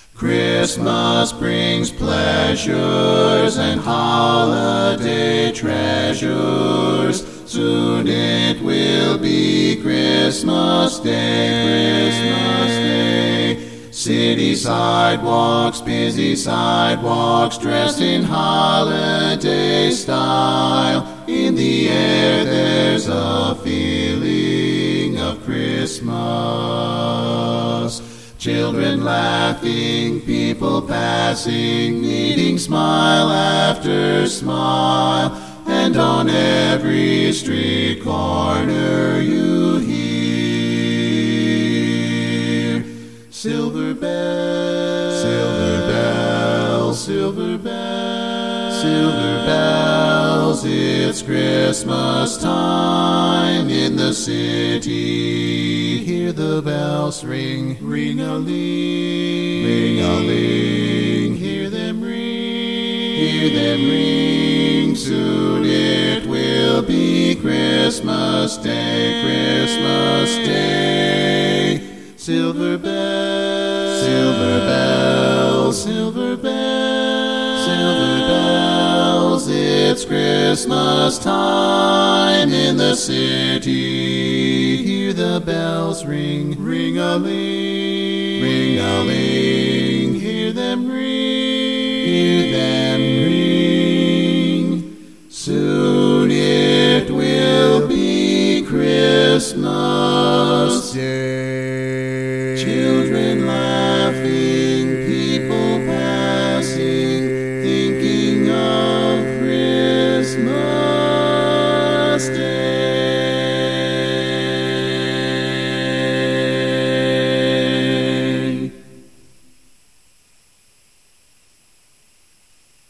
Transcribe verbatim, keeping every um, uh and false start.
Christmas brings pleasures and holiday treasures. Soon it will be Christmas Day, Christmas Day. City sidewalks, busy sidewalks, dressed in holiday style. In the air there's a feeling of Christmas. Children laughing, people passing, meeting smile after smile. And on every street corner you hear silver bells, silver bells, silver bells, silver bells. It's Christmas time in the city. Hear the bells ring, ring-a-ling, ring-a-ling. Hear them ring, hear them ring. Soon it will be Christmas Day, Christmas Day. Silver bells, silver bells, silver bells, silver bells. It's Christmas time in the city. Hear the bells ring, ring-a-ling, ring-a-ling. Hear them ring, hear them ring. Soon it will be Christmas Day.